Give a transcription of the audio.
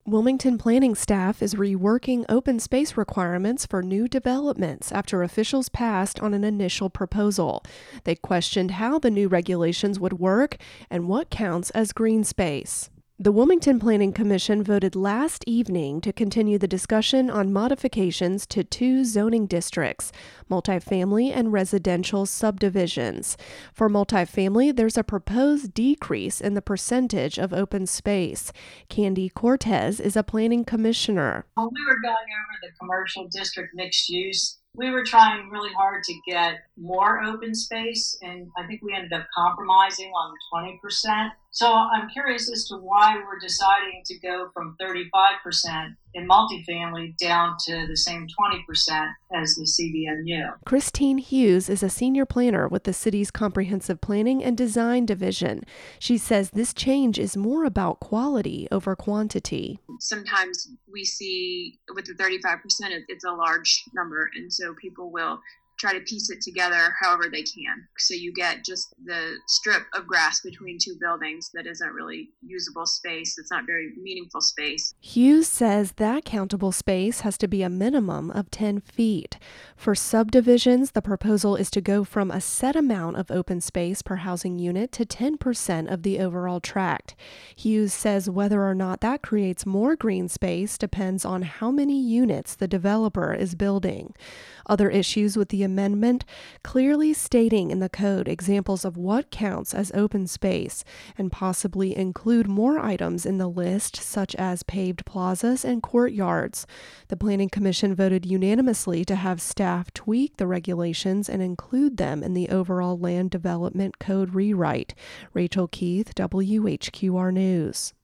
Wilmington planning staff is reworking open space requirements for new developments after officials passed on an initial proposal. They questioned how the new regulations would work and what counts as green space. The Wilmington Planning Commission voted last evening to continue the discussion on modifications to two zoning districts, multifamily and residential subdivisions. For multifamily, there's a proposed decrease in the percentage of open space. Candy Cortez is a planning commissioner. When we were going over the commercial district mixed use, we were trying really hard to get more open space, and I think we ended up compromising on 20%. So I'm curious as to why we're deciding to go from 35% in multifamily down to the same 20% as the CDMU. Christine Hughes is a senior planner with the city's Comprehensive Planning and Design Division. She says this change is more about quality over quantity. Sometimes we see with the 35%, it's a large number, and so people will try to piece it together however they can. So you get just the strip of grass between two buildings that isn't really usable space. It's not very meaningful space. Hughes says that countable space has to be a minimum of 10 feet. For subdivisions, the proposal is to go from a set amount of open space per housing unit to 10% of the overall tract. Hughes says whether or not that creates more green space depends on how many units the developer is building. Other issues with the amendment, clearly stating in the code examples of what counts as open space and possibly include more items in the list, such as paved plazas and courtyards. The Planning Commission voted unanimously to have staff tweak the regulations and include them in the overall land development code rewrite. Rachel Keith, WHQR News.